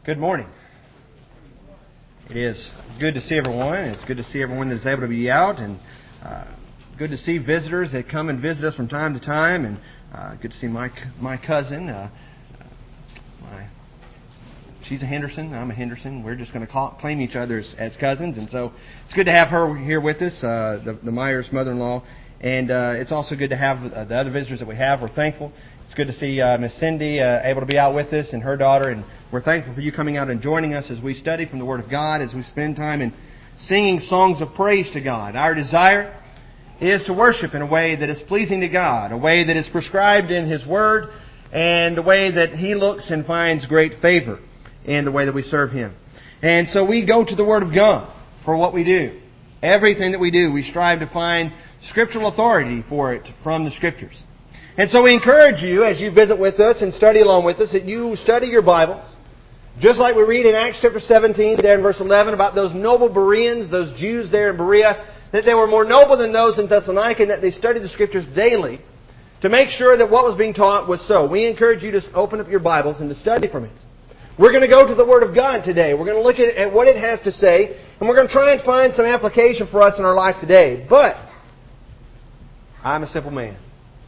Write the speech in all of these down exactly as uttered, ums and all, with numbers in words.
Good morning. It is good to see everyone. It's good to see everyone that is able to be out, and uh, good to see visitors that come and visit us from time to time. And uh, good to see my my cousin. Uh, my she's a Henderson. I'm a Henderson. We're just going to call, claim each other as, as cousins, and so it's good to have her here with us, uh, the, the Myers mother-in-law. And uh, it's also good to have uh, the other visitors that we have. We're thankful. It's good to see uh, Miss Cindy uh, able to be out with us and her daughter. And we're thankful for you coming out and joining us as we study from the Word of God, as we spend time in singing songs of praise to God. Our desire is to worship in a way that is pleasing to God, a way that is prescribed in His Word, and a way that He looks and finds great favor in the way that we serve Him. And so we go to the Word of God for what we do. Everything that we do, we strive to find scriptural authority for it from the Scriptures. And so we encourage you, as you visit with us and study along with us, that you study your Bibles. Just like we read in Acts chapter seventeen, there in verse eleven, about those noble Bereans, those Jews there in Berea, that they were more noble than those in Thessalonica, and that they studied the Scriptures daily to make sure that what was being taught was so. We encourage you to open up your Bibles and to study from it. We're going to go to the Word of God today. We're going to look at what it has to say, and we're going to try and find some application for us in our life today. But I'm a simple man.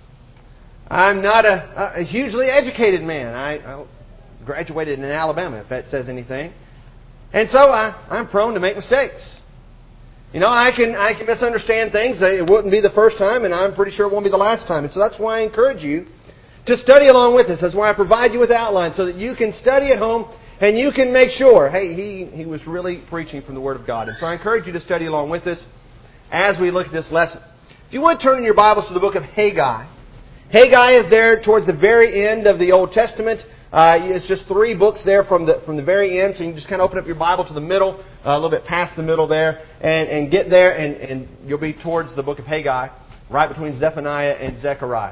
I'm not a, a hugely educated man. I, I graduated in Alabama, if that says anything. And so I, I'm prone to make mistakes. You know, I can I can misunderstand things. It wouldn't be the first time, and I'm pretty sure it won't be the last time. And so that's why I encourage you to study along with us. That's why I provide you with outlines, so that you can study at home and you can make sure, hey, he, he was really preaching from the Word of God. And so I encourage you to study along with us as we look at this lesson. If you would turn in your Bibles to the book of Haggai. Haggai is there towards the very end of the Old Testament. Uh, it's just three books there from the from the very end. So you can just kind of open up your Bible to the middle, uh, a little bit past the middle there, and, and get there, and, and you'll be towards the book of Haggai, right between Zephaniah and Zechariah.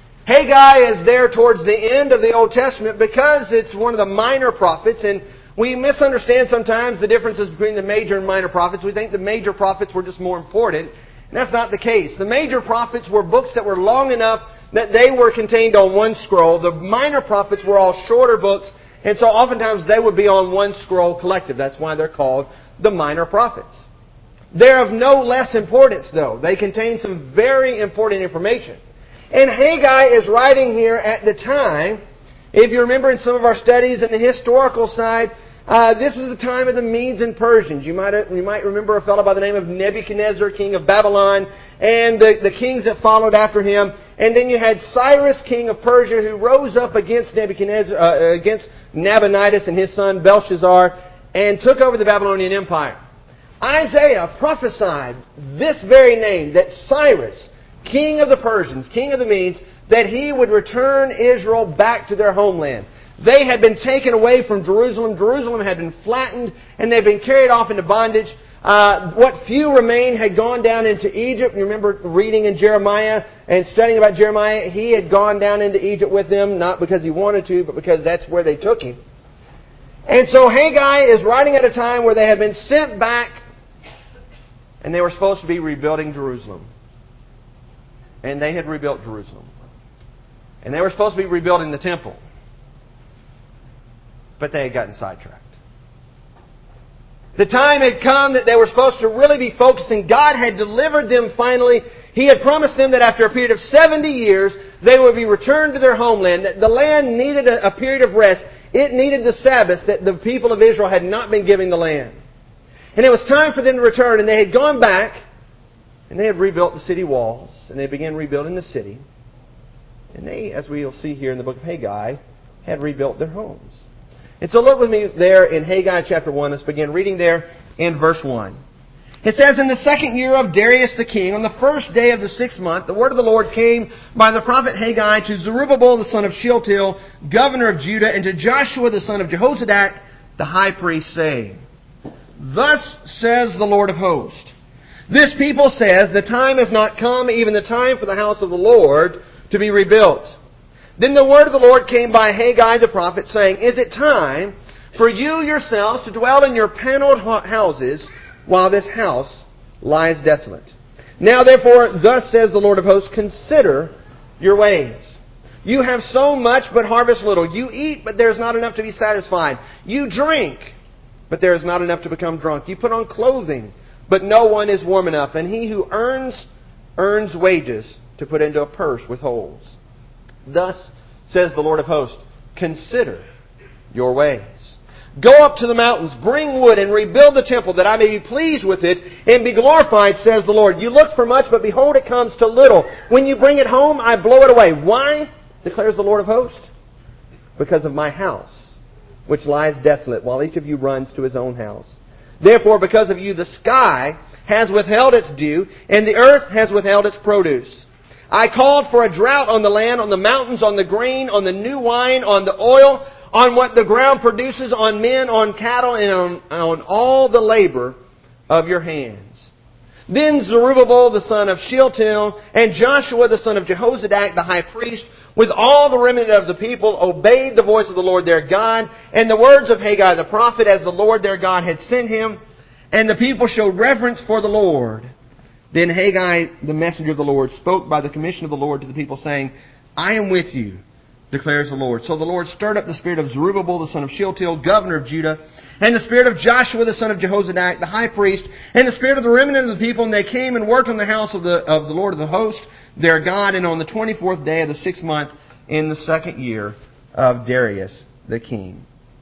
Haggai is there towards the end of the Old Testament because it's one of the minor prophets, and we misunderstand sometimes the differences between the major and minor prophets. We think the major prophets were just more important, and that's not the case. The major prophets were books that were long enough that they were contained on one scroll. The minor prophets were all shorter books, and so oftentimes they would be on one scroll collective. That's why they're called the minor prophets. They're of no less importance, though. They contain some very important information. And Haggai is writing here at the time, if you remember in some of our studies in the historical side, uh, this is the time of the Medes and Persians. You might you might remember a fellow by the name of Nebuchadnezzar, king of Babylon, and the, the kings that followed after him. And then you had Cyrus, king of Persia, who rose up against Nebuchadnezzar, uh, against Nabonidus and his son Belshazzar, and took over the Babylonian Empire. Isaiah prophesied this very name, that Cyrus, king of the Persians, king of the Medes, that he would return Israel back to their homeland. They had been taken away from Jerusalem. Jerusalem had been flattened, and they had been carried off into bondage. Uh, what few remained had gone down into Egypt. You remember reading in Jeremiah and studying about Jeremiah. He had gone down into Egypt with them, not because he wanted to, but because that's where they took him. And so Haggai is writing at a time where they had been sent back, and they were supposed to be rebuilding Jerusalem. And they had rebuilt Jerusalem. And they were supposed to be rebuilding the temple. But they had gotten sidetracked. The time had come that they were supposed to really be focusing. God had delivered them finally. He had promised them that after a period of seventy years, they would be returned to their homeland. That the land needed a, a period of rest. It needed the Sabbath that the people of Israel had not been giving the land. And it was time for them to return. And they had gone back, and they had rebuilt the city walls. And they began rebuilding the city. And they, as we'll see here in the book of Haggai, had rebuilt their homes. And so look with me there in Haggai chapter one. Let's begin reading there in verse one. It says, "In the second year of Darius the king, on the first day of the sixth month, the word of the Lord came by the prophet Haggai to Zerubbabel the son of Shealtiel, governor of Judah, and to Joshua the son of Jehozadak, the high priest, saying, Thus says the Lord of hosts, This people says, The time has not come, even the time for the house of the Lord to be rebuilt. Then the word of the Lord came by Haggai the prophet, saying, Is it time for you yourselves to dwell in your paneled houses, while this house lies desolate? Now therefore, thus says the Lord of hosts, Consider your ways. You have sown much, but harvest little. You eat, but there is not enough to be satisfied. You drink, but there is not enough to become drunk. You put on clothing, but no one is warm enough. And he who earns, earns wages to put into a purse with holes. Thus says the Lord of hosts, consider your ways. Go up to the mountains, bring wood, and rebuild the temple, that I may be pleased with it and be glorified, says the Lord. You look for much, but behold, it comes to little. When you bring it home, I blow it away. Why? Declares the Lord of hosts. Because of my house, which lies desolate, while each of you runs to his own house. Therefore, because of you, the sky has withheld its dew, and the earth has withheld its produce. I called for a drought on the land, on the mountains, on the grain, on the new wine, on the oil, on what the ground produces, on men, on cattle, and on, on all the labor of your hands. Then Zerubbabel the son of Shealtiel and Joshua the son of Jehozadak the high priest, with all the remnant of the people, obeyed the voice of the Lord their God, and the words of Haggai the prophet, as the Lord their God had sent him. And the people showed reverence for the Lord. Then Haggai, the messenger of the Lord, spoke by the commission of the Lord to the people, saying, I am with you, declares the Lord. So the Lord stirred up the spirit of Zerubbabel the son of Shealtiel, governor of Judah, and the spirit of Joshua the son of Jehozadak, the high priest, and the spirit of the remnant of the people, and they came and worked on the house of the of the Lord of the host, their God, and on the twenty-fourth day of the sixth month in the second year of Darius the king.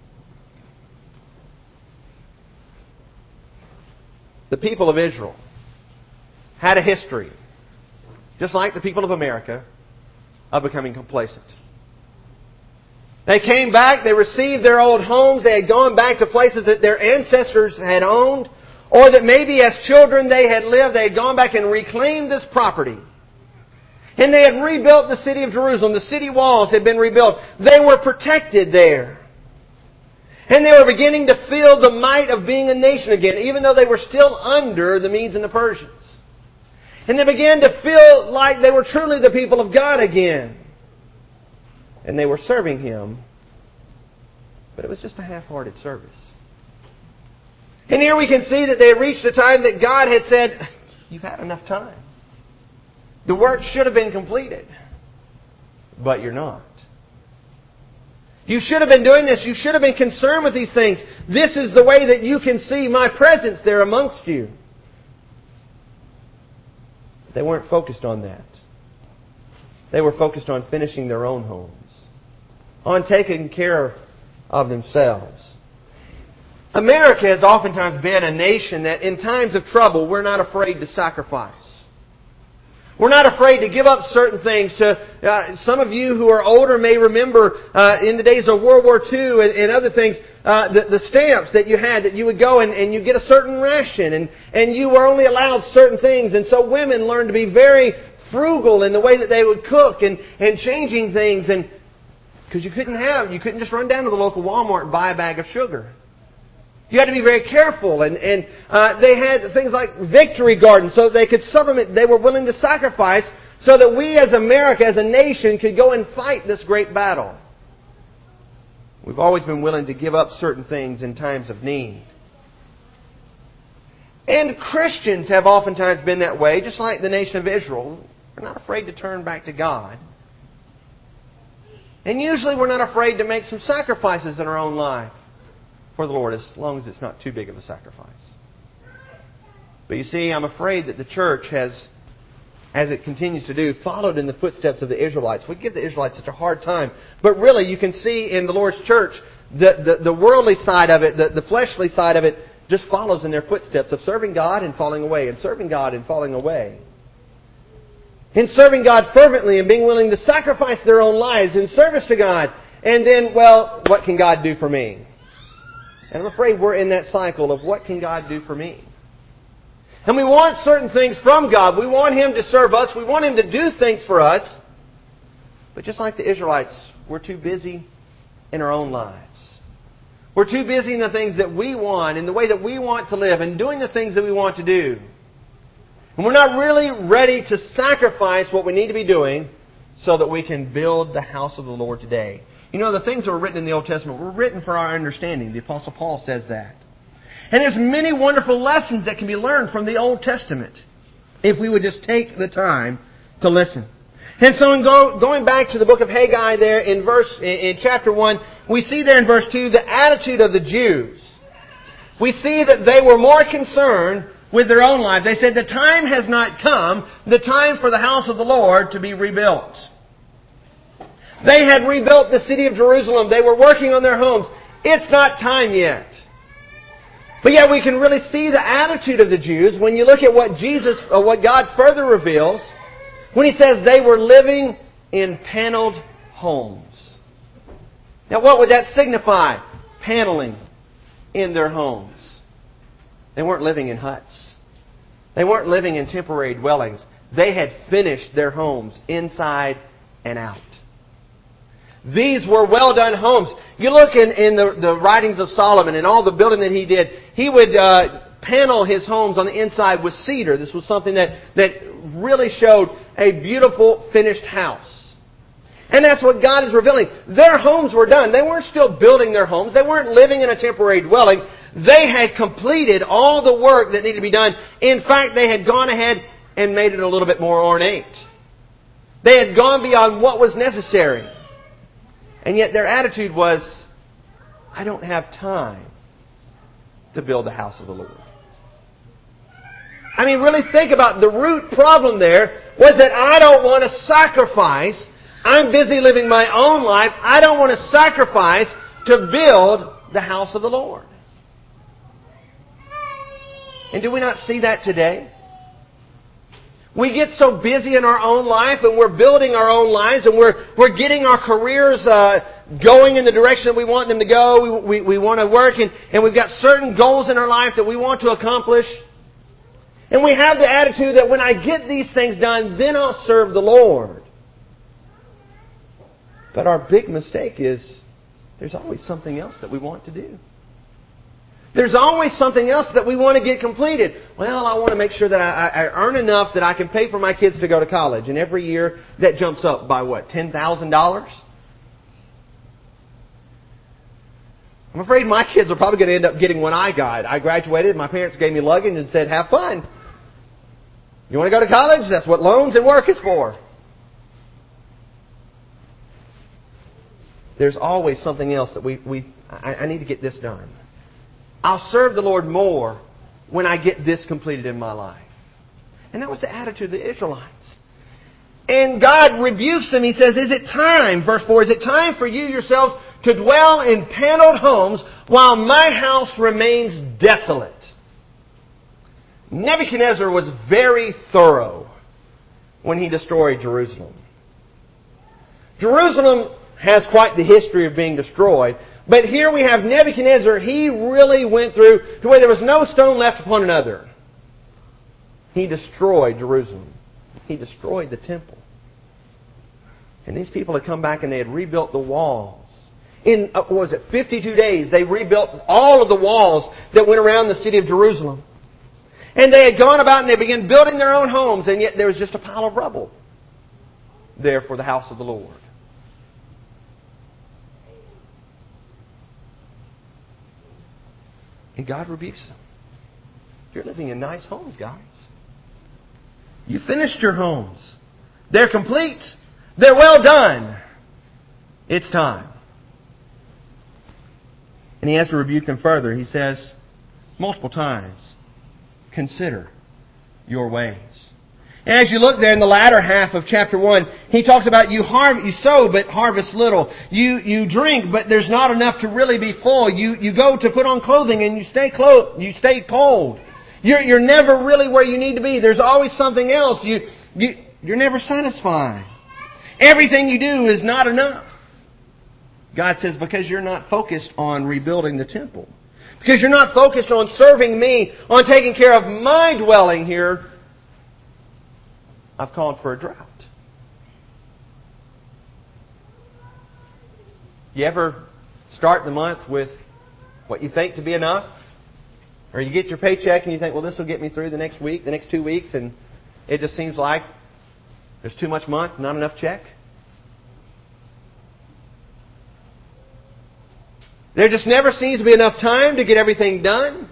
The people of Israel had a history, just like the people of America, of becoming complacent. They came back, they received their old homes, they had gone back to places that their ancestors had owned, or that maybe as children they had lived, they had gone back and reclaimed this property. And they had rebuilt the city of Jerusalem. The city walls had been rebuilt. They were protected there. And they were beginning to feel the might of being a nation again, even though they were still under the Medes and the Persians. And they began to feel like they were truly the people of God again. And they were serving Him, but it was just a half-hearted service. And here we can see that they had reached a time that God had said, you've had enough time. The work should have been completed, but you're not. You should have been doing this. You should have been concerned with these things. This is the way that you can see my presence there amongst you. They weren't focused on that. They were focused on finishing their own homes, on taking care of themselves. America has oftentimes been a nation that in times of trouble, we're not afraid to sacrifice. We're not afraid to give up certain things. To uh, some of you who are older may remember uh, in the days of World War Two and, and other things, uh, the, the stamps that you had, that you would go and, and you get a certain ration, and, and you were only allowed certain things. And so women learned to be very frugal in the way that they would cook and, and changing things. And because you couldn't have, you couldn't just run down to the local Walmart and buy a bag of sugar. You had to be very careful, and, and uh, they had things like Victory Garden so that they could supplement. They were willing to sacrifice so that we as America, as a nation, could go and fight this great battle. We've always been willing to give up certain things in times of need. And Christians have oftentimes been that way, just like the nation of Israel. We're not afraid to turn back to God. And usually we're not afraid to make some sacrifices in our own life for the Lord, as long as it's not too big of a sacrifice. But you see, I'm afraid that the church has, as it continues to do, followed in the footsteps of the Israelites. We give the Israelites such a hard time. But really, you can see in the Lord's church, the, the, the worldly side of it, the, the fleshly side of it, just follows in their footsteps of serving God and falling away, and serving God and falling away. In serving God fervently and being willing to sacrifice their own lives in service to God. And then, well, what can God do for me? And I'm afraid we're in that cycle of what can God do for me? And we want certain things from God. We want Him to serve us. We want Him to do things for us. But just like the Israelites, we're too busy in our own lives. We're too busy in the things that we want, in the way that we want to live, and doing the things that we want to do. And we're not really ready to sacrifice what we need to be doing so that we can build the house of the Lord today. You know, the things that were written in the Old Testament were written for our understanding. The Apostle Paul says that. And there's many wonderful lessons that can be learned from the Old Testament if we would just take the time to listen. And so in go, going back to the book of Haggai there in verse in, in chapter one, we see there in verse two the attitude of the Jews. We see that they were more concerned with their own lives. They said the time has not come, the time for the house of the Lord to be rebuilt. They had rebuilt the city of Jerusalem. They were working on their homes. It's not time yet. But yet we can really see the attitude of the Jews when you look at what Jesus, or what God further reveals, when He says they were living in paneled homes. Now what would that signify? Paneling in their homes. They weren't living in huts. They weren't living in temporary dwellings. They had finished their homes inside and out. These were well done homes. You look in, in the, the writings of Solomon and all the building that he did, he would uh, panel his homes on the inside with cedar. This was something that, that really showed a beautiful finished house. And that's what God is revealing. Their homes were done. They weren't still building their homes. They weren't living in a temporary dwelling. They had completed all the work that needed to be done. In fact, they had gone ahead and made it a little bit more ornate. They had gone beyond what was necessary. And yet their attitude was, I don't have time to build the house of the Lord. I mean, really think about the root problem there was that I don't want to sacrifice. I'm busy living my own life. I don't want to sacrifice to build the house of the Lord. And do we not see that today? We get so busy in our own life and we're building our own lives and we're we're getting our careers uh, going in the direction we want them to go. We, we, we want to work and, and we've got certain goals in our life that we want to accomplish. And we have the attitude that when I get these things done, then I'll serve the Lord. But our big mistake is there's always something else that we want to do. There's always something else that we want to get completed. Well, I want to make sure that I, I earn enough that I can pay for my kids to go to college. And every year that jumps up by what, ten thousand dollars? I'm afraid my kids are probably going to end up getting what I got. I graduated, my parents gave me luggage and said, have fun. You want to go to college? That's what loans and work is for. There's always something else that we, we I, I need to get this done. I'll serve the Lord more when I get this completed in my life. And that was the attitude of the Israelites. And God rebukes them. He says, is it time, verse four, is it time for you yourselves to dwell in paneled homes while my house remains desolate? Nebuchadnezzar was very thorough when he destroyed Jerusalem. Jerusalem has quite the history of being destroyed. But here we have Nebuchadnezzar. He really went through to where there was no stone left upon another. He destroyed Jerusalem. He destroyed the temple. And these people had come back and they had rebuilt the walls. In, what was it, fifty-two days, they rebuilt all of the walls that went around the city of Jerusalem. And they had gone about and they began building their own homes, and yet there was just a pile of rubble there for the house of the Lord. And God rebukes them. You're living in nice homes, guys. You finished your homes. They're complete. They're well done. It's time. And He has to rebuke them further. He says multiple times, consider your ways. And as you look there in the latter half of chapter one, he talks about you har- you sow but harvest little. You you drink but there's not enough to really be full. You you go to put on clothing and you stay clo- you stay cold. You're you're never really where you need to be. There's always something else. You you you're never satisfied. Everything you do is not enough. God says because you're not focused on rebuilding the temple. Because you're not focused on serving me, on taking care of my dwelling here, I've called for a drought. You ever start the month with what you think to be enough? Or you get your paycheck and you think, well, this will get me through the next week, the next two weeks, and it just seems like there's too much month, not enough check? There just never seems to be enough time to get everything done.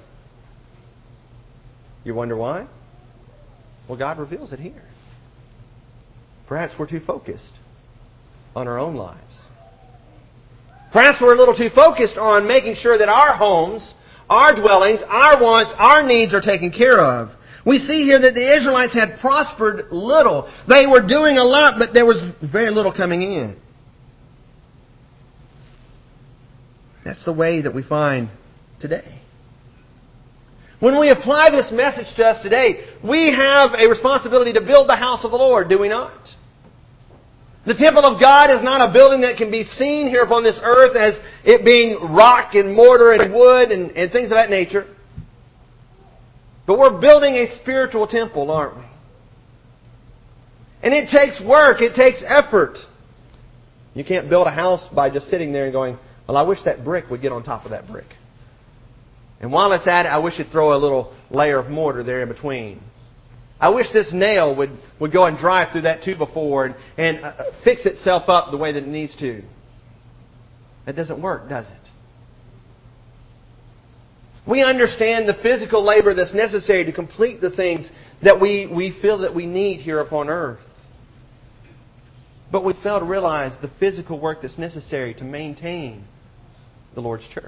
You wonder why? Well, God reveals it here. perhaps we're too focused on our own lives. Perhaps we're a little too focused on making sure that our homes, our dwellings, our wants, our needs are taken care of. We see here that the Israelites had prospered little. They were doing a lot, but there was very little coming in. That's the way that we find today. When we apply this message to us today, we have a responsibility to build the house of the Lord, do we not? The temple of God is not a building that can be seen here upon this earth as it being rock and mortar and wood and, and things of that nature. But we're building a spiritual temple, aren't we? And it takes work. It takes effort. You can't build a house by just sitting there and going, well, I wish that brick would get on top of that brick. And while it's at it, I wish it'd throw a little layer of mortar there in between. I wish this nail would, would go and drive through that two before and, and uh, fix itself up the way that it needs to. That doesn't work, does it? We understand the physical labor that's necessary to complete the things that we, we feel that we need here upon earth. But we fail to realize the physical work that's necessary to maintain the Lord's church.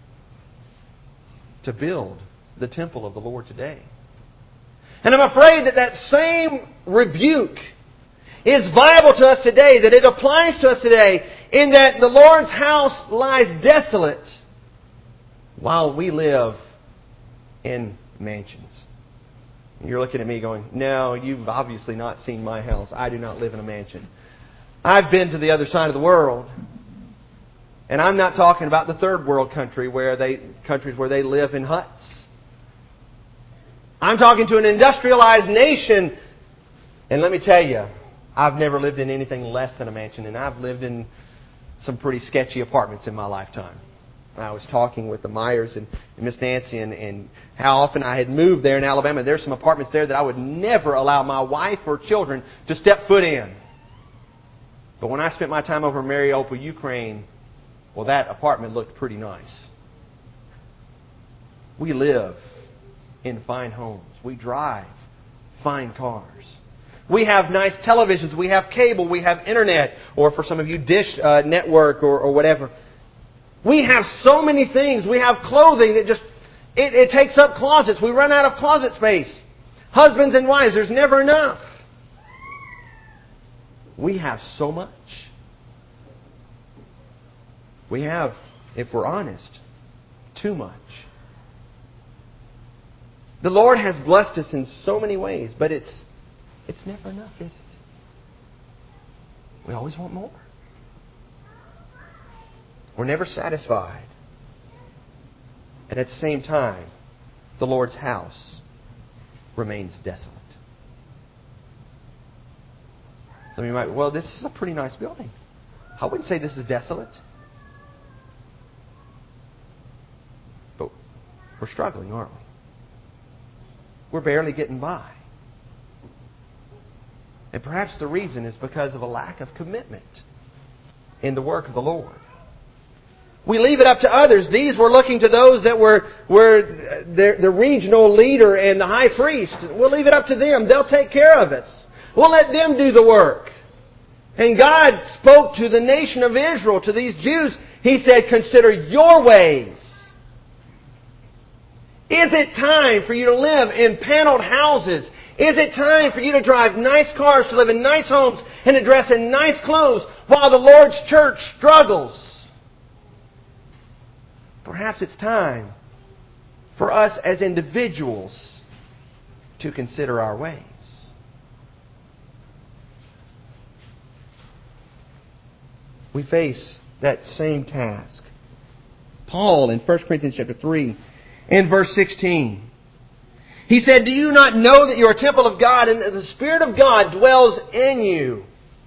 To build the temple of the Lord today. And I'm afraid that that same rebuke is viable to us today, that it applies to us today, in that the Lord's house lies desolate while we live in mansions. You're looking at me going, no, you've obviously not seen my house. I do not live in a mansion. I've been to the other side of the world. And I'm not talking about the third world country where they countries where they live in huts. I'm talking to an industrialized nation. And let me tell you, I've never lived in anything less than a mansion. And I've lived in some pretty sketchy apartments in my lifetime. I was talking with the Myers and Miss Nancy and, and how often I had moved there in Alabama. There's some apartments there that I would never allow my wife or children to step foot in. But when I spent my time over in Mariupol, Ukraine, well, that apartment looked pretty nice. We live in fine homes. We drive fine cars. We have nice televisions. We have cable. We have internet. Or for some of you, Dish uh, Network or, or whatever. We have so many things. We have clothing that just, it, it takes up closets. We run out of closet space. Husbands and wives, there's never enough. We have so much. We have, if we're honest, too much. The Lord has blessed us in so many ways, but it's it's never enough, is it? We always want more. We're never satisfied. And at the same time, the Lord's house remains desolate. Some of you might, well, this is a pretty nice building. I wouldn't say this is desolate. But we're struggling, aren't we? We're barely getting by. And perhaps the reason is because of a lack of commitment in the work of the Lord. We leave it up to others. These were looking to those that were, were the, the regional leader and the high priest. We'll leave it up to them. They'll take care of us. We'll let them do the work. And God spoke to the nation of Israel, to these Jews. He said, consider your ways. Is it time for you to live in paneled houses? Is it time for you to drive nice cars, to live in nice homes, and to dress in nice clothes while the Lord's church struggles? Perhaps it's time for us as individuals to consider our ways. We face that same task. Paul in First Corinthians chapter three, in verse sixteen, he said, do you not know that you are a temple of God and that the Spirit of God dwells in you?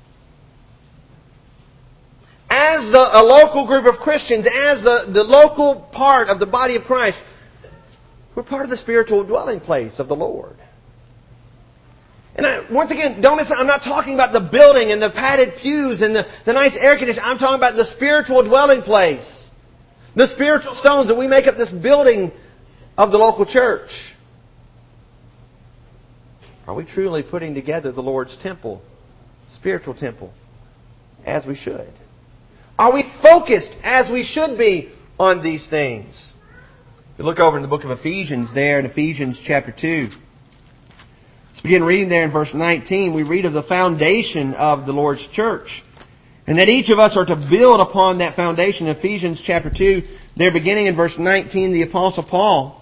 As the, a local group of Christians, as the, the local part of the body of Christ, we're part of the spiritual dwelling place of the Lord. And I, once again, don't listen, I'm not talking about the building and the padded pews and the, the nice air conditioning. I'm talking about the spiritual dwelling place. The spiritual stones that we make up this building of the local church. Are we truly putting together the Lord's temple spiritual temple as we should? Are we focused as we should be on these things? You look over in the book of Ephesians there in Ephesians chapter two. Let's begin reading there in verse nineteen. We read of the foundation of the Lord's church. And that each of us are to build upon that foundation. Ephesians chapter two, there beginning in verse nineteen, the Apostle Paul,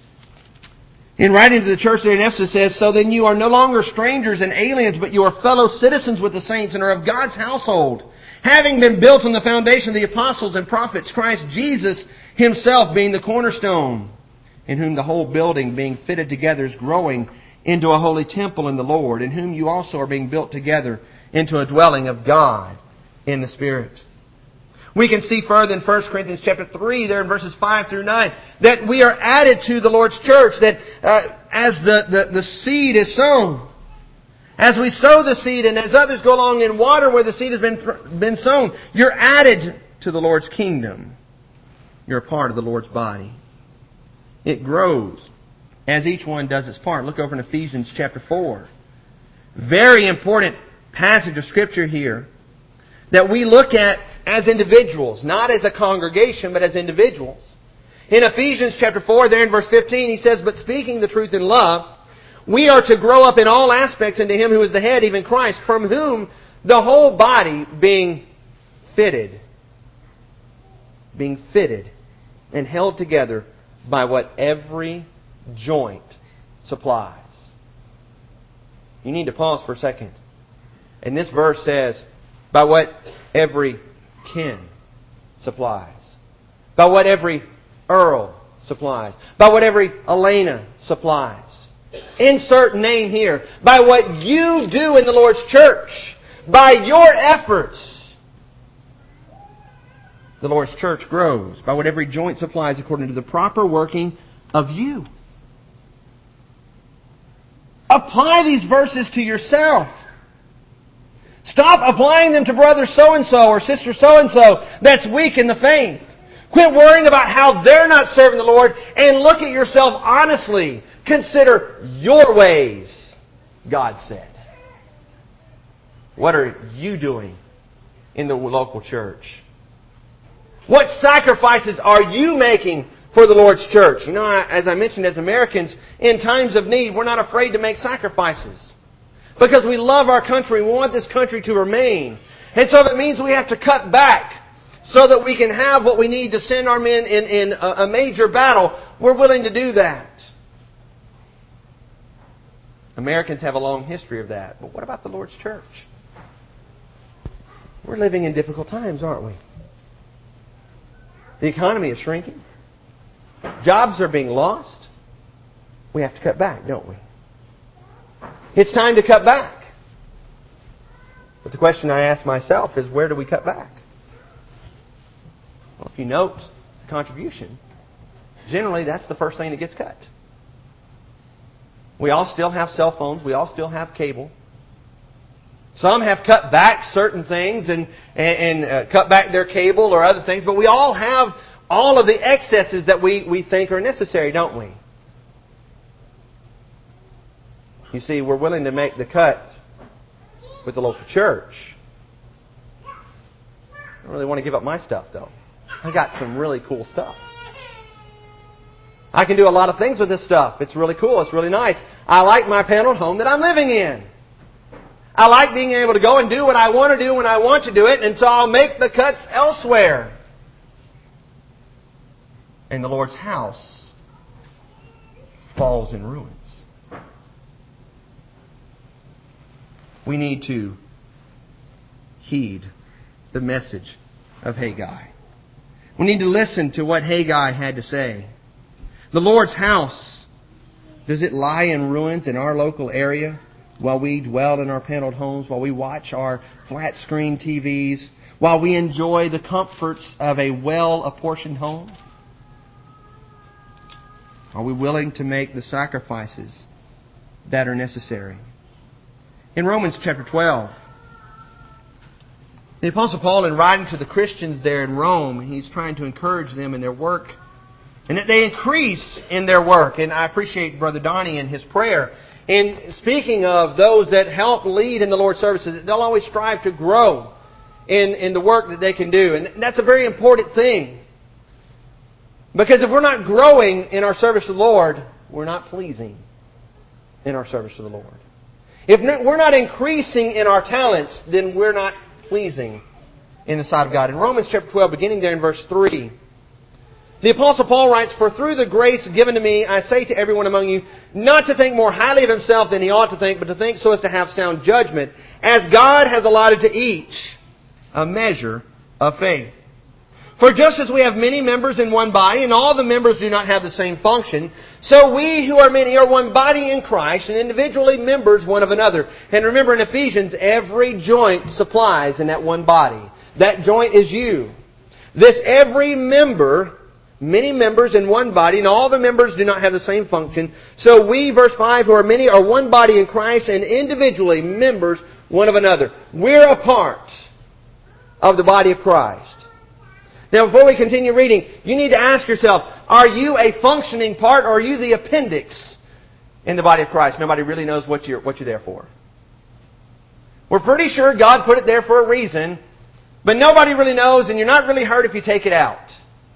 in writing to the church there in Ephesus, says, "So then you are no longer strangers and aliens, but you are fellow citizens with the saints and are of God's household, having been built on the foundation of the apostles and prophets, Christ Jesus Himself being the cornerstone, in whom the whole building being fitted together is growing into a holy temple in the Lord, in whom you also are being built together into a dwelling of God in the Spirit." We can see further in First Corinthians chapter three, there in verses five through nine, that we are added to the Lord's church, that uh, as the, the, the seed is sown, as we sow the seed and as others go along in water where the seed has been, been sown, you're added to the Lord's kingdom. You're a part of the Lord's body. It grows as each one does its part. Look over in Ephesians chapter four. Very important passage of Scripture here that we look at as individuals, not as a congregation, but as individuals. In Ephesians chapter four, there in verse fifteen, he says, "But speaking the truth in love, we are to grow up in all aspects into Him who is the head, even Christ, from whom the whole body being fitted, being fitted and held together by what every joint supplies." You need to pause for a second. And this verse says, by what every kin supplies. By what every Earl supplies. By what every Elena supplies. Insert name here. By what you do in the Lord's church. By your efforts. The Lord's church grows. By what every joint supplies according to the proper working of you. Apply these verses to yourself. Stop applying them to brother so-and-so or sister so-and-so that's weak in the faith. Quit worrying about how they're not serving the Lord and look at yourself honestly. Consider your ways, God said. What are you doing in the local church? What sacrifices are you making for the Lord's church? You know, as I mentioned, as Americans, in times of need, we're not afraid to make sacrifices. Because we love our country. We want this country to remain. And so if it means we have to cut back so that we can have what we need to send our men in, in a, a major battle, we're willing to do that. Americans have a long history of that. But what about the Lord's church? We're living in difficult times, aren't we? The economy is shrinking. Jobs are being lost. We have to cut back, don't we? It's time to cut back. But the question I ask myself is, where do we cut back? Well, if you note the contribution, generally that's the first thing that gets cut. We all still have cell phones. We all still have cable. Some have cut back certain things and, and, and uh, cut back their cable or other things. But we all have all of the excesses that we, we think are necessary, don't we? You see, we're willing to make the cut with the local church. I don't really want to give up my stuff, though. I got some really cool stuff. I can do a lot of things with this stuff. It's really cool. It's really nice. I like my paneled home that I'm living in. I like being able to go and do what I want to do when I want to do it, and so I'll make the cuts elsewhere. And the Lord's house falls in ruins. We need to heed the message of Haggai. We need to listen to what Haggai had to say. The Lord's house, does it lie in ruins in our local area while we dwell in our paneled homes, while we watch our flat screen T Vs, while we enjoy the comforts of a well-apportioned home? Are we willing to make the sacrifices that are necessary? In Romans chapter twelve, the Apostle Paul, in writing to the Christians there in Rome, he's trying to encourage them in their work and that they increase in their work. And I appreciate Brother Donnie and his prayer in speaking of those that help lead in the Lord's services, they'll always strive to grow in, in the work that they can do. And that's a very important thing. Because if we're not growing in our service to the Lord, we're not pleasing in our service to the Lord. If we're not increasing in our talents, then we're not pleasing in the sight of God. In Romans chapter twelve, beginning there in verse three, the Apostle Paul writes, "For through the grace given to me, I say to everyone among you, not to think more highly of himself than he ought to think, but to think so as to have sound judgment, as God has allotted to each a measure of faith. For just as we have many members in one body, and all the members do not have the same function, so we who are many are one body in Christ, and individually members one of another." And remember in Ephesians, every joint supplies in that one body. That joint is you. This every member, many members in one body, and all the members do not have the same function. So we, verse five, who are many, are one body in Christ, and individually members one of another. We're a part of the body of Christ. Now, before we continue reading, you need to ask yourself, are you a functioning part, or are you the appendix in the body of Christ? Nobody really knows what you're, what you're there for. We're pretty sure God put it there for a reason, but nobody really knows, and you're not really hurt if you take it out.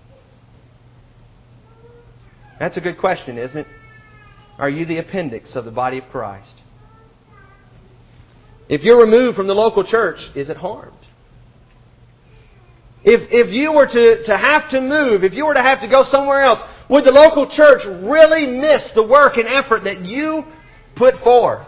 That's a good question, isn't it? Are you the appendix of the body of Christ? If you're removed from the local church, is it harmed? If if you were to, to have to move, if you were to have to go somewhere else, would the local church really miss the work and effort that you put forth?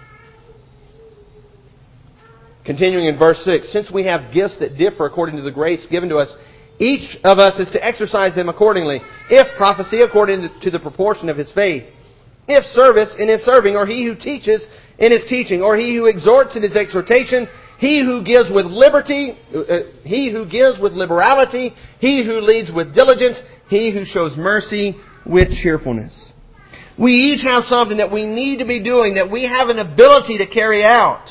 Continuing in verse six, "Since we have gifts that differ according to the grace given to us, each of us is to exercise them accordingly. If prophecy, according to the proportion of his faith. If service, in his serving. Or he who teaches, in his teaching. Or he who exhorts, in his exhortation. He who gives with liberty, uh, he who gives with liberality. He who leads with diligence. He who shows mercy with cheerfulness." We each have something that we need to be doing, that we have an ability to carry out.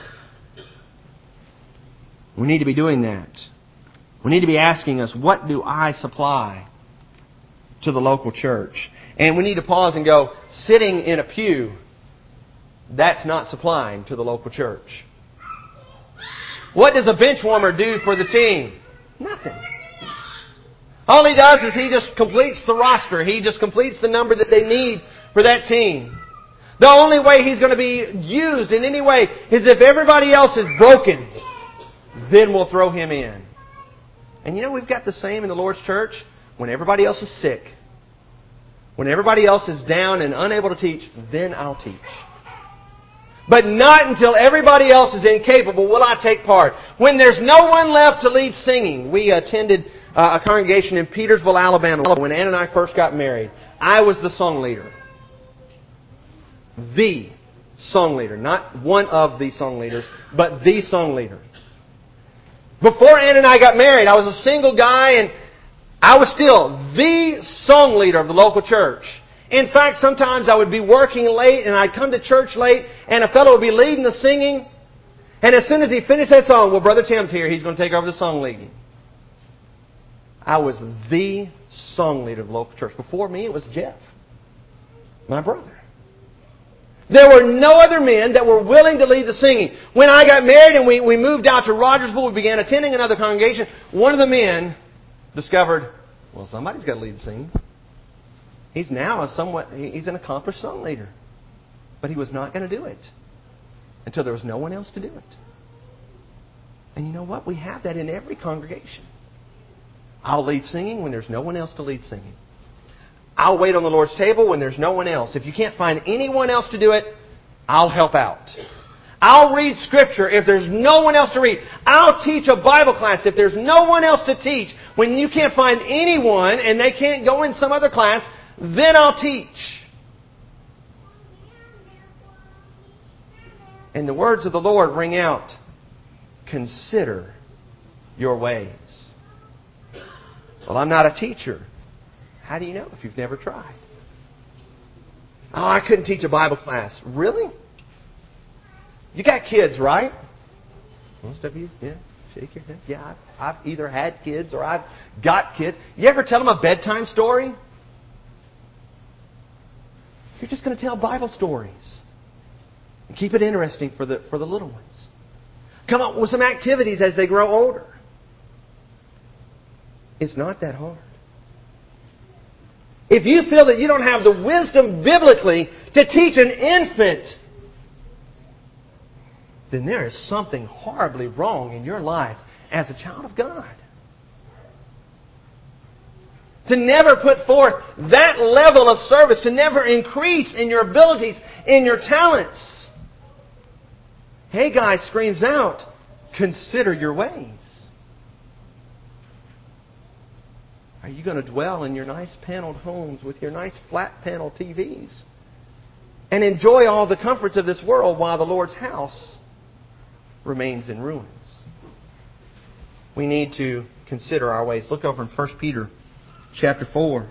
We need to be doing that. We need to be asking us, what do I supply to the local church? And we need to pause and go, sitting in a pew, that's not supplying to the local church. What does a bench warmer do for the team? Nothing. All he does is he just completes the roster. He just completes the number that they need for that team. The only way he's going to be used in any way is if everybody else is broken. Then we'll throw him in. And you know, we've got the same in the Lord's church. When everybody else is sick, when everybody else is down and unable to teach, then I'll teach. But not until everybody else is incapable will I take part. When there's no one left to lead singing. We attended uh, a congregation in Petersville, Alabama, when Ann and I first got married. I was the song leader. The song leader. Not one of the song leaders, but the song leader. Before Ann and I got married, I was a single guy, and I was still the song leader of the local church. In fact, sometimes I would be working late, and I'd come to church late, and a fellow would be leading the singing. And as soon as he finished that song, well, Brother Tim's here, he's going to take over the song leading. I was the song leader of the local church. Before me, it was Jeff, my brother. There were no other men that were willing to lead the singing. When I got married and we, we moved out to Rogersville, we began attending another congregation. One of the men discovered, well, somebody's got to lead the singing. He's now a somewhat, he's an accomplished song leader. But he was not going to do it until there was no one else to do it. And you know what? We have that in every congregation. I'll lead singing when there's no one else to lead singing. I'll wait on the Lord's table when there's no one else. If you can't find anyone else to do it, I'll help out. I'll read Scripture if there's no one else to read. I'll teach a Bible class if there's no one else to teach. When you can't find anyone and they can't go in some other class, then I'll teach. And the words of the Lord ring out, consider your ways. Well, I'm not a teacher. How do you know if you've never tried? Oh, I couldn't teach a Bible class. Really? You got kids, right? Most of you, yeah. Shake your head. Yeah, I've, I've either had kids or I've got kids. You ever tell them a bedtime story? You're just going to tell Bible stories. Keep it interesting for the, for the little ones. Come up with some activities as they grow older. It's not that hard. If you feel that you don't have the wisdom biblically to teach an infant, then there is something horribly wrong in your life as a child of God. To never put forth that level of service, to never increase in your abilities, in your talents. Haggai screams out, consider your ways. Are you going to dwell in your nice paneled homes with your nice flat panel T Vs and enjoy all the comforts of this world while the Lord's house remains in ruins? We need to consider our ways. Look over in First Peter chapter four.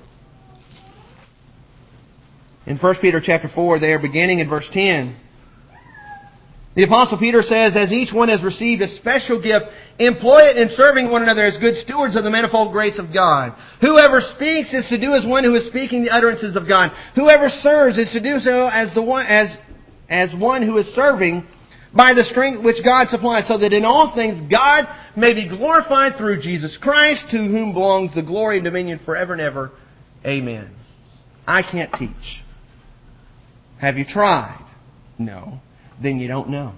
In First Peter chapter four, there, beginning in verse ten, the Apostle Peter says, as each one has received a special gift, employ it in serving one another as good stewards of the manifold grace of God. Whoever speaks is to do as one who is speaking the utterances of God. Whoever serves is to do so as the one as as one who is serving by the strength which God supplies, so that in all things God may be glorified through Jesus Christ, to whom belongs the glory and dominion forever and ever. Amen. I can't teach. Have you tried? No. Then you don't know.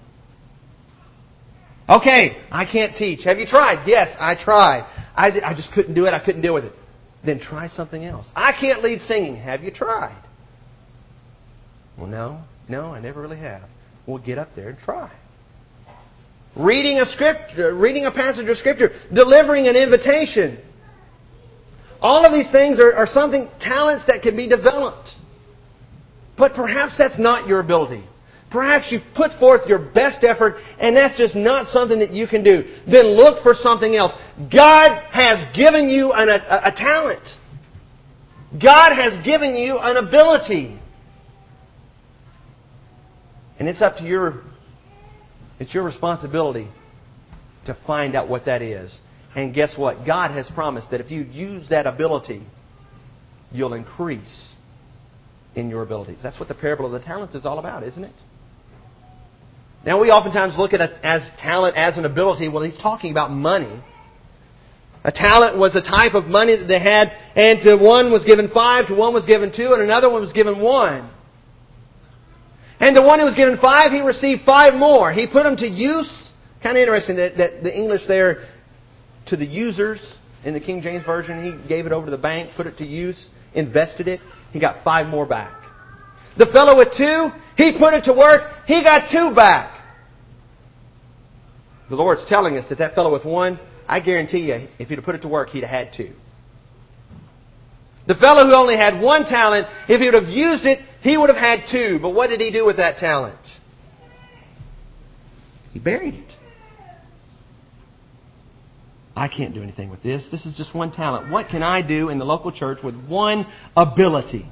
Okay, I can't teach. Have you tried? Yes, I tried. I, I just couldn't do it. I couldn't deal with it. Then try something else. I can't lead singing. Have you tried? Well, no. No, I never really have. Well, get up there and try. Reading a script, reading a passage of Scripture, delivering an invitation. All of these things are, are something, talents that can be developed. But perhaps that's not your ability. Perhaps you've put forth your best effort and that's just not something that you can do. Then look for something else. God has given you an, a, a talent. God has given you an ability. And it's up to your, it's your responsibility to find out what that is. And guess what? God has promised that if you use that ability, you'll increase in your abilities. That's what the parable of the talents is all about, isn't it? Now, we oftentimes look at it as talent as an ability. Well, he's talking about money. A talent was a type of money that they had, and to one was given five, to one was given two, and another one was given one. And the one who was given five, he received five more. He put them to use. Kind of interesting that, that the English there, to the users, in the King James Version, he gave it over to the bank, put it to use, invested it. He got five more back. The fellow with two, he put it to work, he got two back. The Lord's telling us that that fellow with one, I guarantee you, if he'd have put it to work, he'd have had two. The fellow who only had one talent, if he would have used it, he would have had two. But what did he do with that talent? He buried it. I can't do anything with this. This is just one talent. What can I do in the local church with one ability?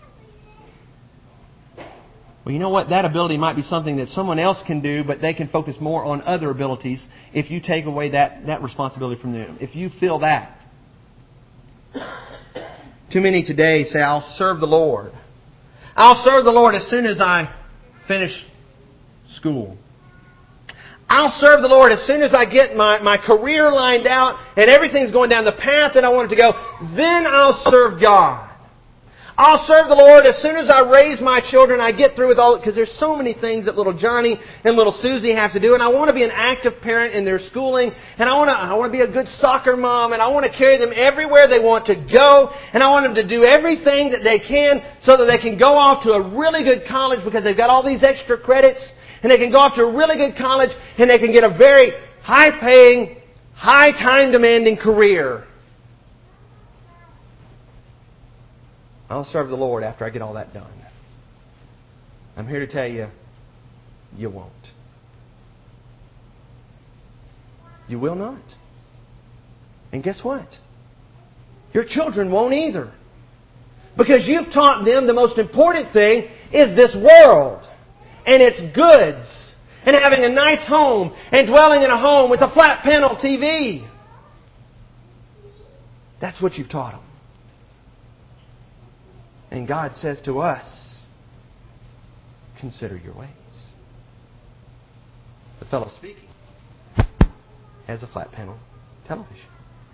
Well, you know what? That ability might be something that someone else can do, but they can focus more on other abilities if you take away that, that responsibility from them. If you feel that. Too many today say, I'll serve the Lord. I'll serve the Lord as soon as I finish school. I'll serve the Lord as soon as I get my, my career lined out and everything's going down the path that I want it to go. Then I'll serve God. I'll serve the Lord as soon as I raise my children. I get through with all, because there's so many things that little Johnny and little Susie have to do. And I want to be an active parent in their schooling. And I want to, I want to be a good soccer mom. And I want to carry them everywhere they want to go. And I want them to do everything that they can so that they can go off to a really good college because they've got all these extra credits. And they can go off to a really good college and they can get a very high-paying, high time-demanding career. I'll serve the Lord after I get all that done. I'm here to tell you, you won't. You will not. And guess what? Your children won't either. Because you've taught them the most important thing is this world and its goods and having a nice home and dwelling in a home with a flat panel T V. That's what you've taught them. And God says to us, consider your ways. the fellow speaking has a flat panel television.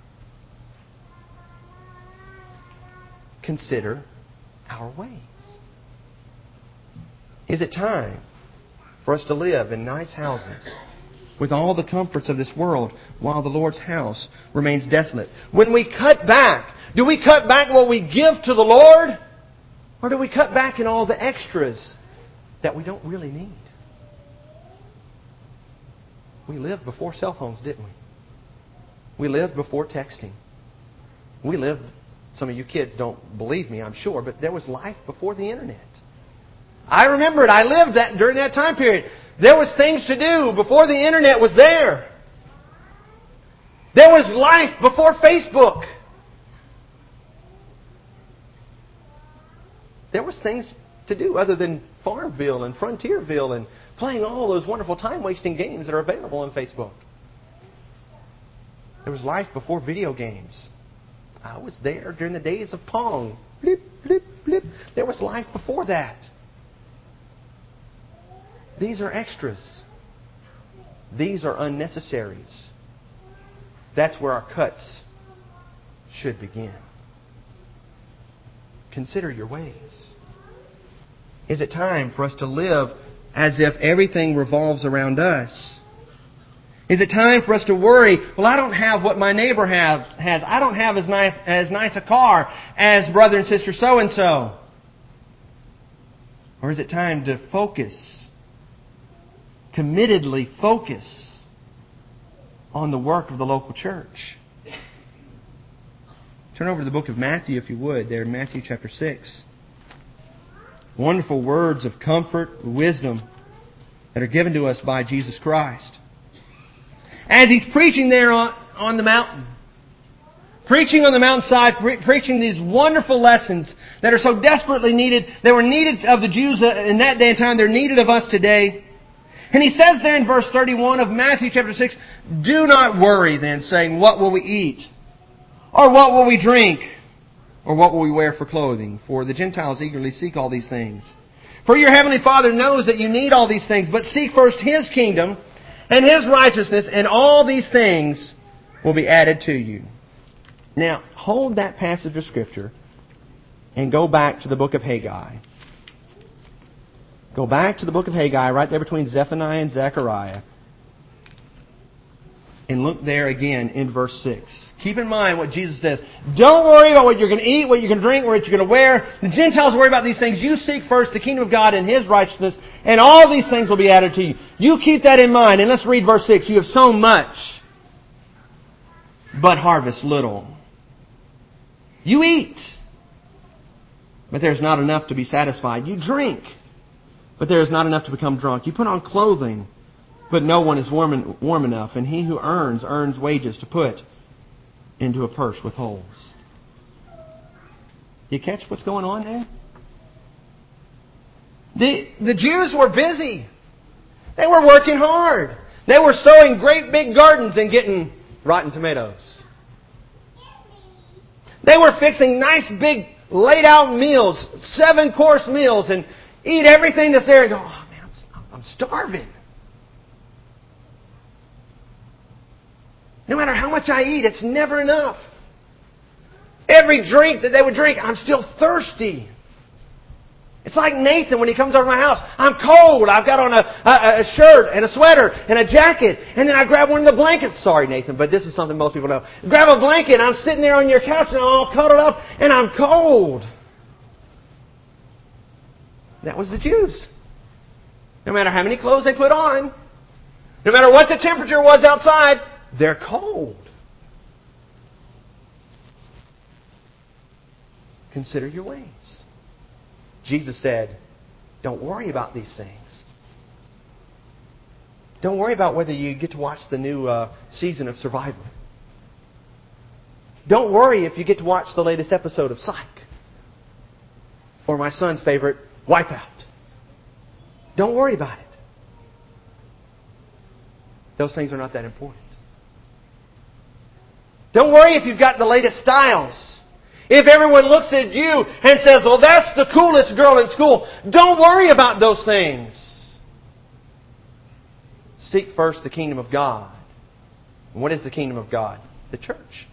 Consider our ways. Is it time for us to live in nice houses with all the comforts of this world while the Lord's house remains desolate? When we cut back, do we cut back what we give to the Lord? Or do we cut back in all the extras that we don't really need? We lived before cell phones, didn't we? We lived before texting. We lived, some of you kids don't believe me, I'm sure, but there was life before the internet. I remember it. I lived that during that time period. There was things to do before the internet was there. There was life before Facebook. There was things to do other than Farmville and Frontierville and playing all those wonderful time-wasting games that are available on Facebook. There was life before video games. I was there during the days of Pong. Blip, blip, blip. There was life before that. These are extras. These are unnecessaries. That's where our cuts should begin. Consider your ways. Is it time for us to live as if everything revolves around us? Is it time for us to worry, well, I don't have what my neighbor has. has. I don't have as nice, as nice a car as brother and sister so-and-so. Or is it time to focus, committedly focus on the work of the local church? Turn over to the book of Matthew, if you would, there in Matthew chapter six. Wonderful words of comfort, wisdom that are given to us by Jesus Christ. As He's preaching there on, on the mountain, preaching on the mountainside, pre- preaching these wonderful lessons that are so desperately needed. They were needed of the Jews in that day and time. They're needed of us today. And He says there in verse thirty-one of Matthew chapter six, do not worry then, saying, what will we eat? Or what will we drink? Or what will we wear for clothing? For the Gentiles eagerly seek all these things. For your heavenly Father knows that you need all these things. But seek first His kingdom and His righteousness, and all these things will be added to you. Now, hold that passage of Scripture and go back to the book of Haggai. Go back to the book of Haggai, right there between Zephaniah and Zechariah. And look there again in verse six. Keep in mind what Jesus says. Don't worry about what you're going to eat, what you're going to drink, what you're going to wear. The Gentiles worry about these things. You seek first the kingdom of God and His righteousness, and all these things will be added to you. You keep that in mind. And let's read verse six. You have sown much, but harvest little. You eat, but there's not enough to be satisfied. You drink, but there is not enough to become drunk. You put on clothing, but no one is warm, warm enough. And he who earns, earns wages to put into a purse with holes. You catch what's going on there? The, the Jews were busy. They were working hard. They were sowing great big gardens and getting rotten tomatoes. They were fixing nice big laid out meals, seven course meals, and eat everything that's there and go, oh man, I'm, I'm starving. No matter how much I eat, it's never enough. Every drink that they would drink, I'm still thirsty. It's like Nathan when he comes over to my house. I'm cold. I've got on a, a, a shirt and a sweater and a jacket. And then I grab one of the blankets. Sorry, Nathan, but this is something most people know. Grab a blanket and I'm sitting there on your couch and I'm all cuddled up and I'm cold. That was the Jews. No matter how many clothes they put on, no matter what the temperature was outside, they're cold. Consider your ways. Jesus said, don't worry about these things. Don't worry about whether you get to watch the new uh, season of Survivor. Don't worry if you get to watch the latest episode of Psych. Or my son's favorite, Wipeout. Don't worry about it. Those things are not that important. Don't worry if you've got the latest styles. If everyone looks at you and says, well, that's the coolest girl in school. Don't worry about those things. seek first the kingdom of God. And what is the kingdom of God? The church.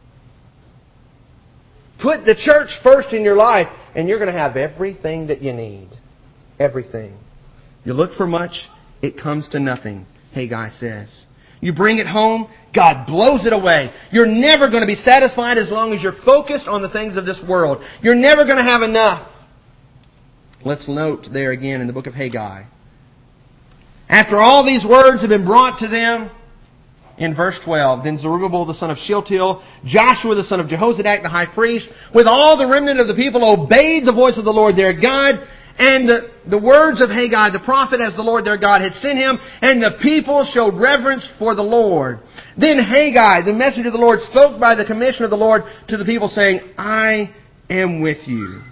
Put the church first in your life, and you're going to have everything that you need. Everything. You look for much, it comes to nothing, Haggai says. You bring it home, God blows it away. You're never going to be satisfied as long as you're focused on the things of this world. You're never going to have enough. Let's note there again in the book of Haggai. After all these words have been brought to them, in verse twelve, then Zerubbabel the son of Shealtiel, Joshua the son of Jehozadak the high priest, with all the remnant of the people obeyed the voice of the Lord their God, and the, the words of Haggai the prophet as the Lord their God had sent him, and the people showed reverence for the Lord. Then Haggai, the messenger of the Lord, spoke by the commission of the Lord to the people, saying, I am with you.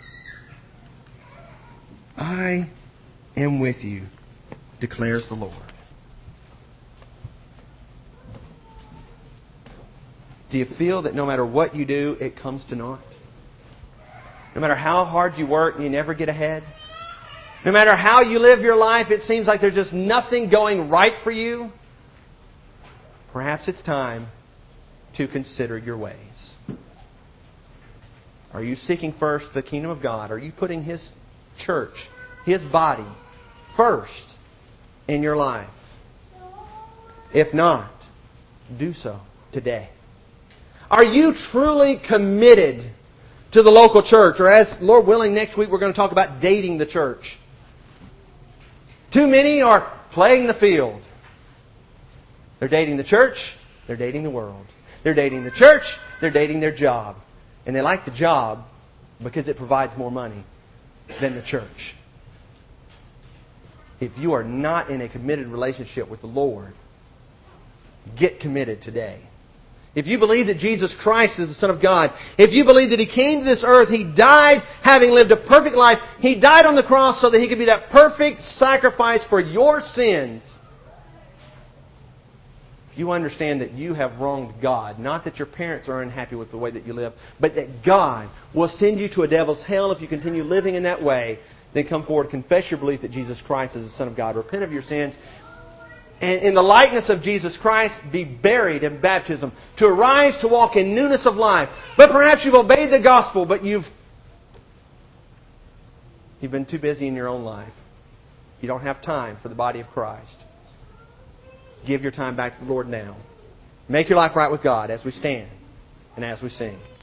I am with you, declares the Lord. Do you feel that no matter what you do, it comes to naught? No matter how hard you work, you never get ahead? No matter how you live your life, it seems like there's just nothing going right for you? Perhaps it's time to consider your ways. Are you seeking first the kingdom of God? Are you putting His church, His body, first in your life? If not, do so today. Are you truly committed to the local church? Or as, Lord willing, next week we're going to talk about dating the church. Too many are playing the field. They're dating the church. They're dating the world. They're dating the church. They're dating their job. And they like the job because it provides more money than the church. If you are not in a committed relationship with the Lord, get committed today. If you believe that Jesus Christ is the Son of God, if you believe that He came to this earth, He died having lived a perfect life, He died on the cross so that He could be that perfect sacrifice for your sins. You understand that you have wronged God. Not that your parents are unhappy with the way that you live, but that God will send you to a devil's hell if you continue living in that way. Then come forward, confess your belief that Jesus Christ is the Son of God, repent of your sins, and in the likeness of Jesus Christ, be buried in baptism, to arise to walk in newness of life. But perhaps you've obeyed the gospel, but you've you've been too busy in your own life. You don't have time for the body of Christ. Give your time back to the Lord now. Make your life right with God as we stand and as we sing.